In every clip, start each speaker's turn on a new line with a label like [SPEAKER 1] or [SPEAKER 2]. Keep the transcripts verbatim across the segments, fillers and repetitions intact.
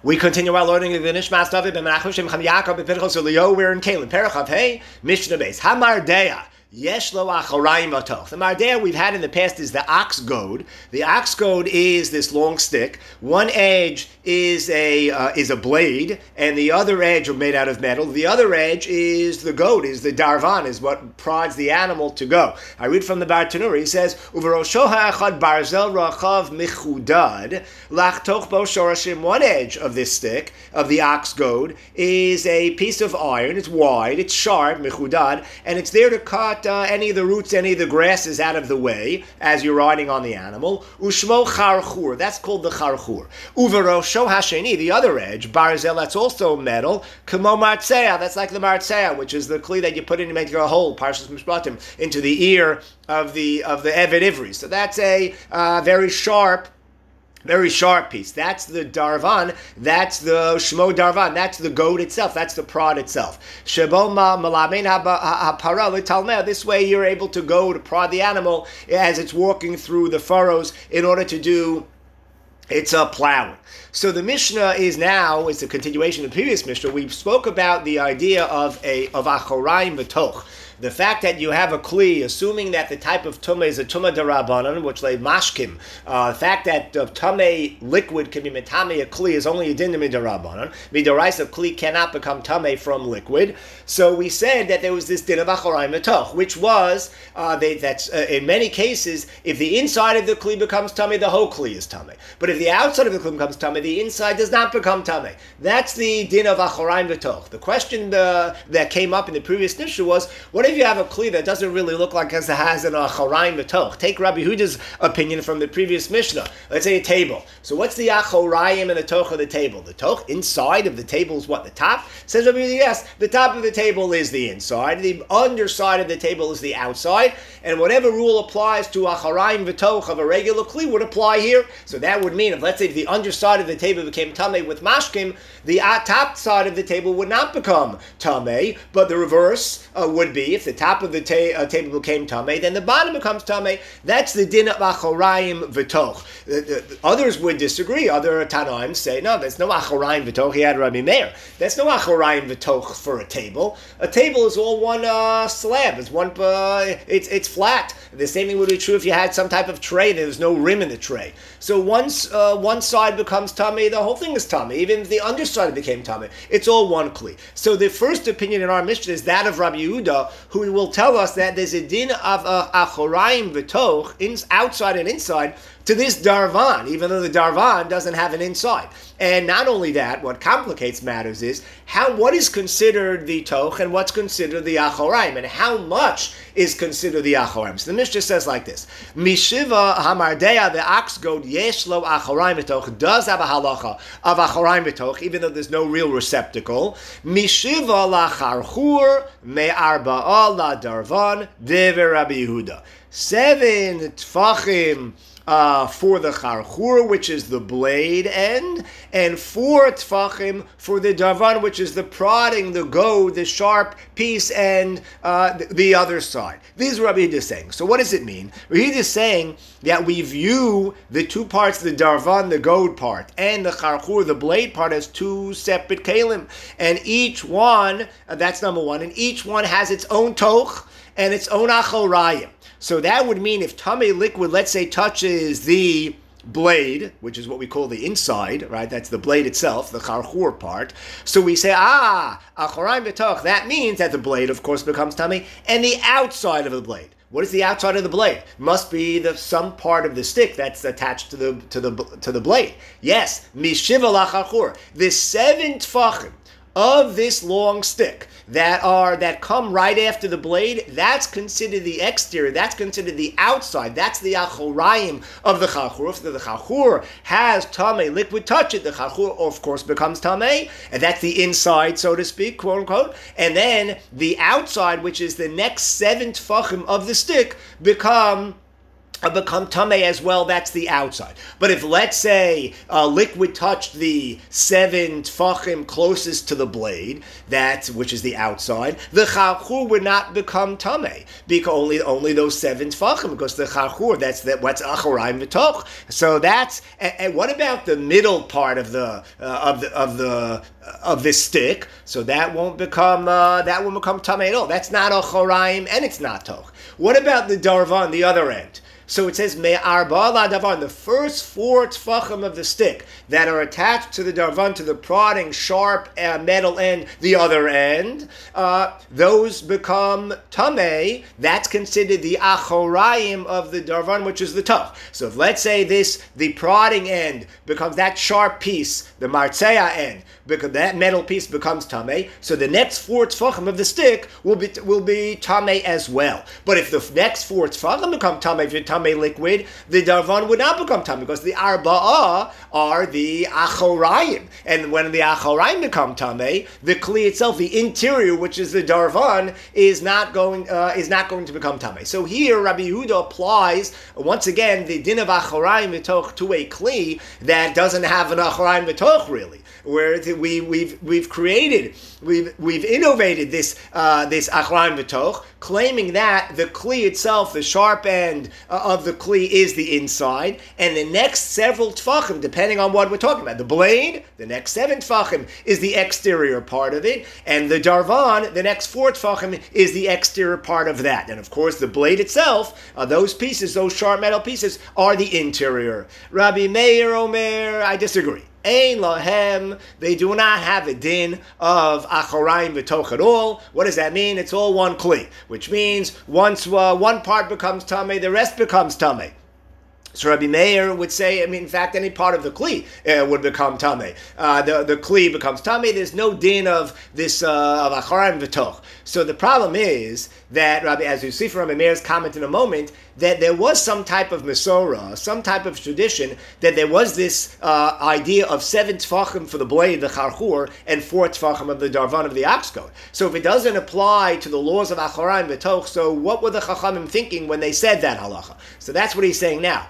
[SPEAKER 1] We continue our learning of the Nishmas David ben Menachem Shem Cham Yaakov ben Pinchas Elio. We're in Kalim. Parachav Hey Mishnah Beis Hamardea. Yesh lo achorayim vatoch. The mardea we've had in the past is the ox goad. The ox goad is this long stick. One edge is a uh, is a blade, and the other edge are made out of metal. The other edge is the goad, is the darvan, is what prods the animal to go. I read from the Bartanura. He says, "Uverosho ha'achad barzel rachav michudad lachtoch bo shorashim." One edge of this stick of the ox goad is a piece of iron. It's wide, it's sharp, michudad, and it's there to cut Uh, any of the roots, any of the grasses out of the way as you're riding on the animal. Ushmo charchur, that's called the charchur. Uverosho hasheni, the other edge, barzel, that's also metal. Kamo martzea, that's like the martzea, which is the kli that you put in to make a hole, parshas mishpatim, into the ear of the of the Eved Ivri. So that's a uh, very sharp. Very sharp piece. That's the darvan. That's the shmo darvan. That's the goad itself. That's the prod itself. Shebo malamein hapara l'talmeh. This way you're able to go to prod the animal as it's walking through the furrows in order to do its uh, plowing. So the Mishnah is now, it's a continuation of the previous Mishnah. We spoke about the idea of a of achorayim v'toch. The fact that you have a kli, assuming that the type of tumah is a tumah derabanan, which they mashkim, uh, the fact that uh, tumah liquid can be metame a kli is only a din midarabanan. Midaraisa kli cannot become tumah from liquid. So we said that there was this din of achorayim v'toch, which was uh, they, that's uh, in many cases, if the inside of the kli becomes tumah, the whole kli is tumah. But if the outside of the kli becomes tumah, the inside does not become tumah. That's the din of achorayim v'toch. The question uh, that came up in the previous Mishnah was, what if you have a kli that doesn't really look like it has an achorayim v'toch? Take Rabbi Huda's opinion from the previous Mishnah. Let's say a table. So what's the achorayim and the toch of the table? The toch inside of the table is what, the top? Says Rabbi Huda, yes, the top of the table is the inside. The underside of the table is the outside. And whatever rule applies to achorayim v'toch of a regular kli would apply here. So that would mean if, let's say, if the underside of the table became tameh with mashkim, the top side of the table would not become tameh, but the reverse uh, would be if the top of the ta- uh, table became tameh, then the bottom becomes tameh. That's the din of achorayim v'toch. The, the, the others would disagree. Other Tanaim say, no, there's no achorayim v'toch. He had Rabbi Meir. There's no achorayim v'toch for a table. A table is all one uh, slab. It's one. Uh, it's it's flat. The same thing would be true if you had some type of tray. There's no rim in the tray. So once uh, one side becomes tameh, the whole thing is tameh. Even if the underside became tameh, it's all one kli. So the first opinion in our Mishnah is that of Rabbi Yehuda, who will tell us that there's a din of uh, achorayim v'toch, in, outside and inside, to this darvan, even though the darvan doesn't have an inside. And not only that, what complicates matters is how what is considered the toch and what's considered the achorayim, and how much is considered the achorayim. So the Mishnah says like this: Mishiva hamardea, the ox goad, yesh lo achorayim v'toch, does have a halacha of achorayim v'toch, even though there's no real receptacle. Mishiva la charchur me'arba'a la darvan dever Rabbi Yehuda. Seven tfachim Uh, for the charchur, which is the blade end, and four tfachim for the darvan, which is the prodding, the goad, the sharp piece, and uh, the, the other side. These are Rabbi Yehuda saying. So what does it mean? Rabbi Yehuda is saying that we view the two parts, the darvan, the goad part, and the charchur, the blade part, as two separate kalim, and each one, uh, that's number one, and each one has its own toch and its own achorayim. So that would mean if tameh liquid, let's say, touches the blade, which is what we call the inside, right? That's the blade itself, the charchur part. So we say, ah, achorayim v'toch, that means that the blade, of course, becomes tameh, and the outside of the blade. What is the outside of the blade? Must be the some part of the stick that's attached to the to the to the blade. Yes, mishiva lacharchur. The seven tfachim of this long stick that are that come right after the blade, that's considered the exterior, that's considered the outside, that's the achorayim of the charchur. If the charchur has tameh liquid touch it, the charchur of course becomes tameh, and that's the inside, so to speak, quote unquote. And then the outside, which is the next seven tfachim of the stick, become become tamei as well. That's the outside. But if, let's say, uh, liquid touched the seven tfachim closest to the blade, that which is the outside, the charchur would not become tamei, because only only those seven tfachim, because the charchur, that's that what's acharayim v'toch. So that's. And, and what about the middle part of the uh, of the of the of this stick? So that won't become uh, that won't become tamei at all. That's not acharayim and it's not toch. What about the darvan, the other end? So it says, Me'arba la davar, the first four tfachim of the stick that are attached to the darvan, to the prodding, sharp uh, metal end, the other end, uh, those become tamei. That's considered the achorayim of the darvan, which is the toch. So if, let's say, this, the prodding end becomes that sharp piece, the martzea end, because that metal piece becomes tamei, so the next four tfachim of the stick will be will be tamei as well. But if the next four tfachim become tamei, if you're tamei liquid, the darvan would not become tamei, because the arba'ah are the achorayim, and when the achorayim become tamei, the kli itself, the interior, which is the darvan, is not going uh, is not going to become tamei. So here, Rabbi Yehuda applies once again the din of achorayim v'toch to a kli that doesn't have an achorayim v'toch really, where we we've we've created we've we've innovated this uh, this achorayim v'toch, claiming that the kli itself, the sharp end uh, of the kli, is the inside, and the next several tfachim, depending on what we're talking about, the blade, the next seven tfachim is the exterior part of it, and the darvan, the next four tfachim is the exterior part of that. And of course, the blade itself, uh, those pieces, those sharp metal pieces, are the interior. Rabbi Meir Omer, I disagree. Ein lahem, they do not have a din of achorayim v'toch at all. What does that mean? It's all one kli, which means once uh, one part becomes tamei, the rest becomes tamei. So Rabbi Meir would say, I mean, in fact, any part of the kli uh, would become tamei. Uh, the the kli becomes tamei. There's no din of this uh, of acharayim v'toch. So the problem is that, Rabbi, as you see from Rabbi Meir's comment in a moment, that there was some type of Masorah, some type of tradition, that there was this uh, idea of seven tfachim for the blade, the charchur, and four tfachim of the darvan, of the ox goad. So if it doesn't apply to the laws of acharayim v'toch, so what were the chachamim thinking when they said that halacha? So that's what he's saying now.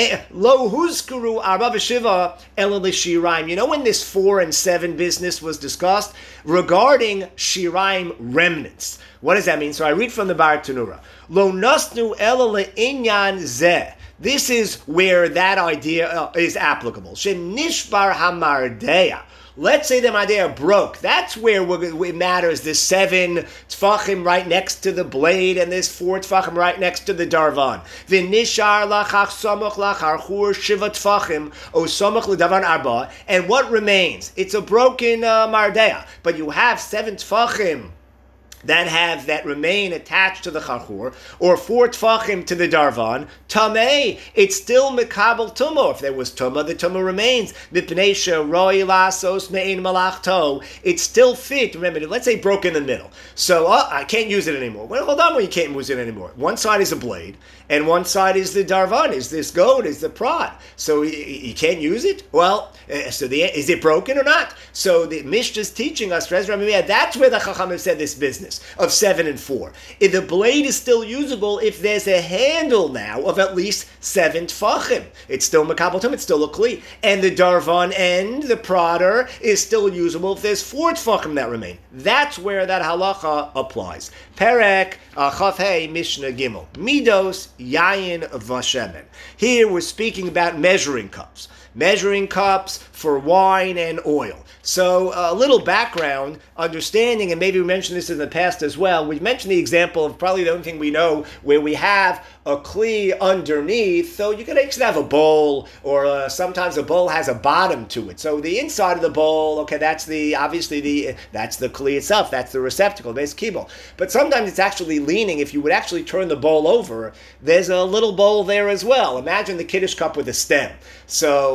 [SPEAKER 1] Lo huzkuru arba v'shiva ela l'shiraim. You know when this four and seven business was discussed regarding shiraim remnants? What does that mean? So I read from the Bar Tanura. Lo nasnu ela le'inyan zeh. This is where that idea is applicable. Shenishbar hamardeya. Let's say the Madea broke. That's where it matters. This seven tfachim right next to the blade, and this four tfachim right next to the darvan. V'nishar lachach samach lacharchur shiva tfachim o samach ledavan arba. And what remains? It's a broken uh, Mardea, but you have seven tfachim that have that remain attached to the charchur, or four tfachim to the darvan, tamei, it's still mekabel tumo. If there was tuma, the tuma remains. Mipnei she'roi lasos me'ein malachto. It's still fit. Remember, let's say broke in the middle. So uh, I can't use it anymore. Well, hold on, well, you can't use it anymore. One side is a blade, and one side is the darvan, is this goad, is the prod. So you, you can't use it? Well, uh, so the is it broken or not? So the Mishnah is teaching us, that's where the Chachamim said this business of seven and four. If the blade is still usable if there's a handle now of at least seven tfachim. It's still mekabel tum, it's still a kli. And the darvan end, the prodder, is still usable if there's four tfachim that remain. That's where that halacha applies. Perek uh, Chaf Hey Mishnah Gimel. Midos Yayin Vashemen. Here we're speaking about measuring cups. Measuring cups for wine and oil. So a little background, understanding, and maybe we mentioned this in the past as well. We've mentioned the example of probably the only thing we know where we have a kli underneath. So you can actually have a bowl, or uh, sometimes a bowl has a bottom to it. So the inside of the bowl, okay, that's the obviously the that's the kli itself. That's the receptacle, base kibble. But sometimes it's actually leaning. If you would actually turn the bowl over, there's a little bowl there as well. Imagine the kiddush cup with a stem. So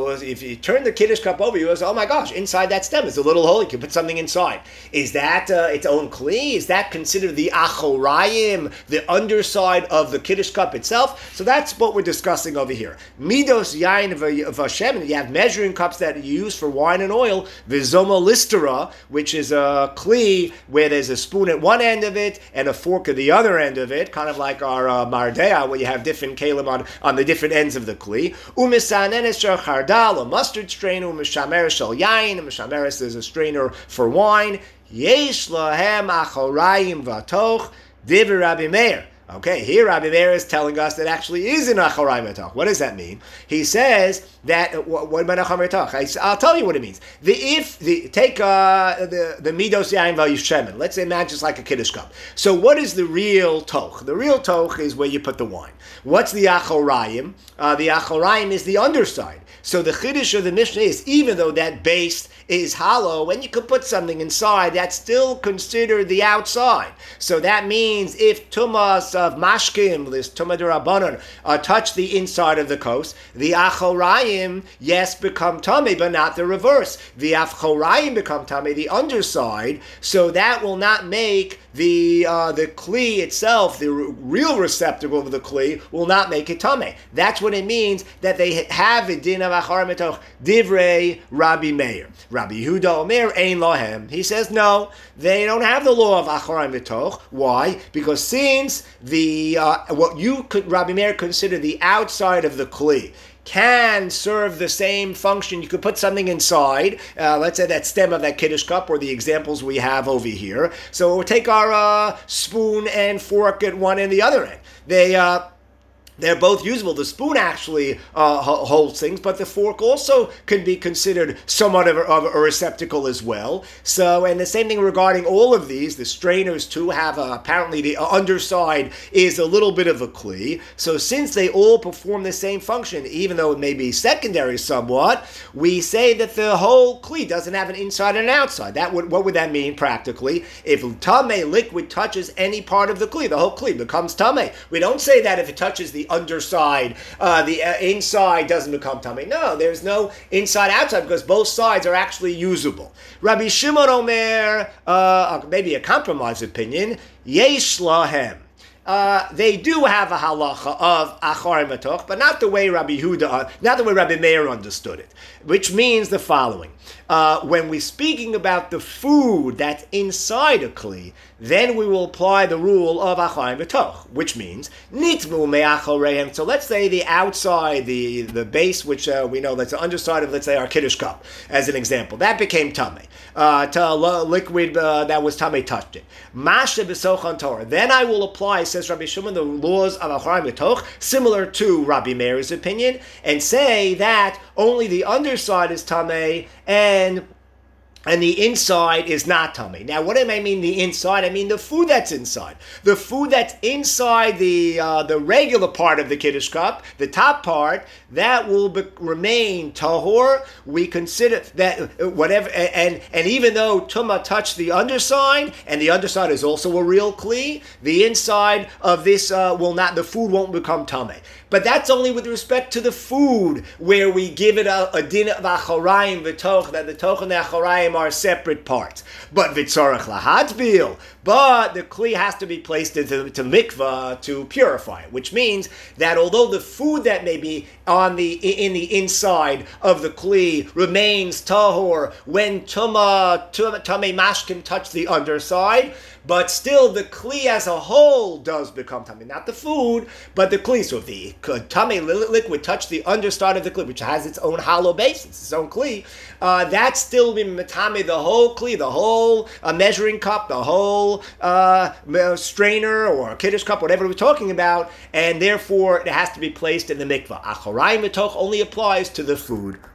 [SPEAKER 1] So if you turn the Kiddush cup over, you go, oh my gosh, inside that stem is a little hole. You can put something inside. Is that uh, its own kli? Is that considered the achorayim, the underside of the Kiddush cup itself? So that's what we're discussing over here. Midos yain v'shem. You have measuring cups that you use for wine and oil. V'zoma listera, which is a kli where there's a spoon at one end of it and a fork at the other end of it, kind of like our uh, mardea, where you have different kalim on, on the different ends of the kli. Umisanenes shel chardal, a mustard strainer. Umishameres shel yain, umishameres is a strainer for wine. Yesh lahem achorayim vatoch, divrei Rabbi Meir. Okay, here Rabbi Meir is telling us that actually is an achorayim vatoch. What does that mean? He says that what, what about achorayim vatoch? I'll tell you what it means. The if the take uh, the the midos yain v'yishemen. Let's imagine it's like a kiddush cup. So what is the real toch? The real toch is where you put the wine. What's the achorayim? Uh, the achorayim is the underside. So the chiddush of the Mishnah is, even though that base is hollow and you could put something inside, that's still considered the outside. So that means if tumas of mashkim, this tumah d'Rabbanan, uh, touch the inside of the kos, the achorayim, yes, become tummy, but not the reverse. The achorayim become tummy, the underside, so that will not make the uh, the kli itself, the r- real receptacle of the kli, will not make it tameh. That's what it means that they have a din of achorayim v'toch, divrei Rabbi Meir. Rabbi Yehuda Omer ein lohem. He says no, they don't have the law of achorayim v'toch. Why? Because since the uh, what you could Rabbi Meir consider the outside of the kli can serve the same function. You could put something inside, uh, let's say that stem of that kiddush cup, or the examples we have over here. So we'll take our uh, spoon and fork at one and the other end. They uh, They're both usable. The spoon actually uh, holds things, but the fork also can be considered somewhat of a, of a receptacle as well. So, and the same thing regarding all of these. The strainers too have a, apparently the underside is a little bit of a kli. So since they all perform the same function, even though it may be secondary somewhat, we say that the whole kli doesn't have an inside and an outside. That would, what would that mean practically? If tameh liquid touches any part of the kli, the whole kli becomes tameh. We don't say that if it touches the underside, uh, the uh, inside doesn't become tummy. No, there's no inside outside because both sides are actually usable. Rabbi Shimon Omer, uh, maybe a compromise opinion, yesh lahem. Uh, they do have a halacha of achorayim v'toch, but not the way Rabbi Yehuda, not the way Rabbi Meir understood it, which means the following. Uh, when we're speaking about the food that's inside a kli, then we will apply the rule of achorayim v'toch, which means nitmu me'achoreihem. So let's say the outside, the, the base, which uh, we know that's the underside of, let's say, our kiddush cup, as an example, that became tameh. Uh, to liquid uh, that was tameh touched it. Masha b'sochan Torah. Then I will apply, says Rabbi Shimon, the laws of achorayim v'toch, similar to Rabbi Meir's opinion, and say that only the underside is tameh and and the inside is not tummy. Now, what do I mean the inside? I mean the food that's inside. The food that's inside the uh, the regular part of the kiddush cup, the top part, that will be, remain tahor. We consider that whatever, and and even though tumah touched the underside, and the underside is also a real kli, the inside of this uh, will not, the food won't become tameh. But that's only with respect to the food, where we give it a, a din of achorayim v'toch, that the toch and the achorayim are separate parts. But v'tzorach lahatzbil, but the kli has to be placed into to mikvah to purify it, which means that although the food that may be on the in the inside of the kli remains tahor when tuma tamei mashkin touch the underside, but still the kli as a whole does become tamei, not the food, but the kli. So if the tamei liquid touch the underside of the kli, which has its own hollow base, it's its own kli, uh, that's still be metame the whole kli, the whole uh, measuring cup, the whole uh, strainer or kiddush cup, whatever we're talking about, and therefore it has to be placed in the mikvah. Achorayim v'toch only applies to the food.